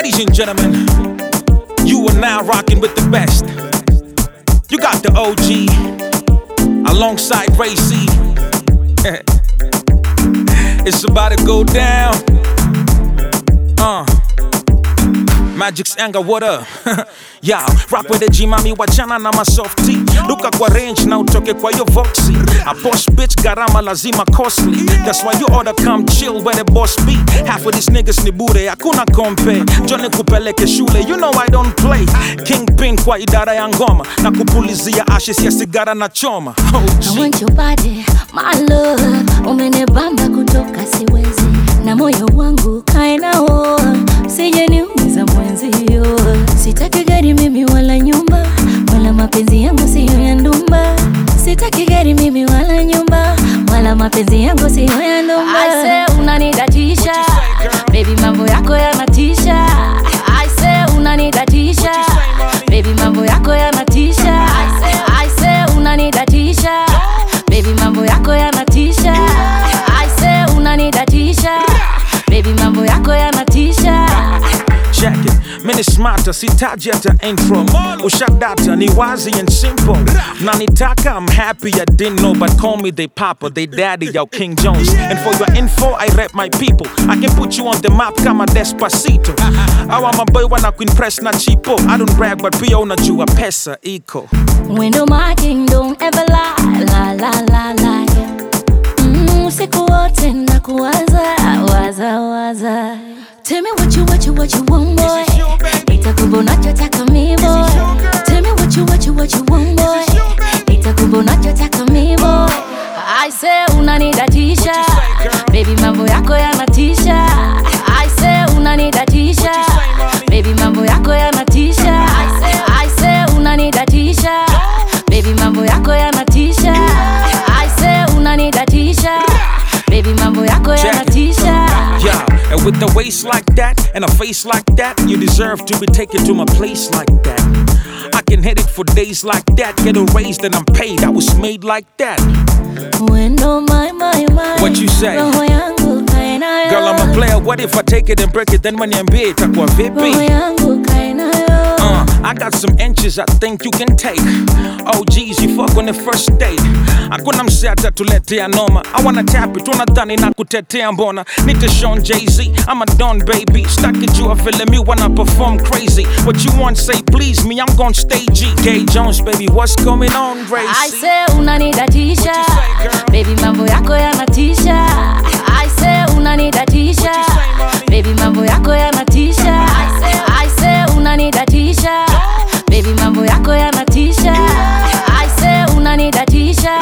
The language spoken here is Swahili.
Ladies and gentlemen, you are now rocking with the best. You got the OG alongside Ray C. It's about to go down. Magic's anger, what up? Yeah, rap with the G-mami, wachana na masofty. Luka kwa range na utoke kwa yo voxy. A boss bitch, garama lazima costly. That's why you oughta come chill where the boss be. Half of these niggas ni bure, hakuna kompe. Johnny kupeleke shule, you know I don't play. Kingpin kwa idara ya ngoma. Na kupulizia ashes ya sigara na choma. I want your body, my love. Umenibamba kutoka siwezi. Na moyo wangu kainao. Sije niumiza mwenzio. Sitaki gari mimi wala nyumba. Wala mapenzi yangu siyo ya ndumba. Sitaki gari mimi wala nyumba. Wala mapenzi yangu siyo ya ndumba. I say unanidatisha. Baby mambo yako yanatisha. I say unanidatisha. Baby mambo yako yanatisha. I say unanidatisha. Baby mambo yako yanatisha. I say unanidatisha. Baby mambo yako yanatisha. Check it, mini smarter, sitaji hata intro. Ushadata ni wazi and simple. Nanitaka, I'm happy I didn't know, but call me they papa, they daddy, yo King Jones. And for your info, I rep my people. I can put you on the map kama Despacito. Awa maboy wana kuimpress na chipo. I don't brag, but pia unajua pesa iko. When no my king don't ever lie, la la la la. Usiku wote nakuwaza, waza. Tell me what you want, boy. Nitakupa nachotaka mimi, boy. Tell me what you want, boy. Nitakupa nachotaka mimi, boy. I say unanidatisha. Baby mambo yako yanatisha. I say unanidatisha. Baby mambo yako yanatisha. I say unanidatisha. Baby mambo yako yanatisha. I say unanidatisha. Baby mambo yako yanatisha. Yeah, and with the waist like that and a face like that, you deserve to be taken to my place like that. I can hit it for days like that. Get a raise, then I'm paid. I was made like that. When no my. What you say? Roho yangu kainayo. Girl, I'm a player. What if I take it and break it? Then when you're big, itakuwa vipi? Roho yangu kainayo. I got some inches I think you can take. Oh geez, you fuck on the first date. Hakuna mse atatuletea noma. I wanna tap it, unadhani na kutetea mbona. Nita Sean Jay-Z, I'm a Don baby. Stuck at you, I feeling me when I perform crazy. What you want, say please me, I'm gon' stay G. K Jones, baby, what's going on, Ray C? I say unanidatisha. Baby mambo yako yanatisha. I say unanidatisha. Baby mambo yako yanatisha. I say unanidatisha. Baby mambo yako yanatisha. I say unanidatisha.